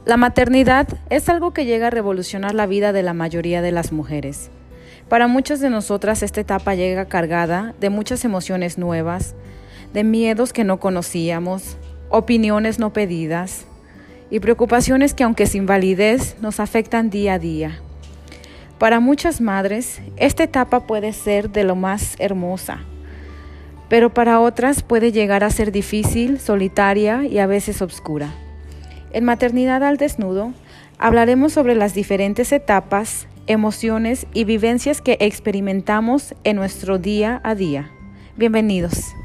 La maternidad es algo que llega a revolucionar la vida de la mayoría de las mujeres. Para muchas de nosotras esta etapa llega cargada de muchas emociones nuevas, de miedos que no conocíamos, opiniones no pedidas y preocupaciones que, aunque sin validez, nos afectan día a día. Para muchas madres, esta etapa puede ser de lo más hermosa, pero para otras puede llegar a ser difícil, solitaria y a veces oscura. En Maternidad al Desnudo hablaremos sobre las diferentes etapas, emociones y vivencias que experimentamos en nuestro día a día. Bienvenidos.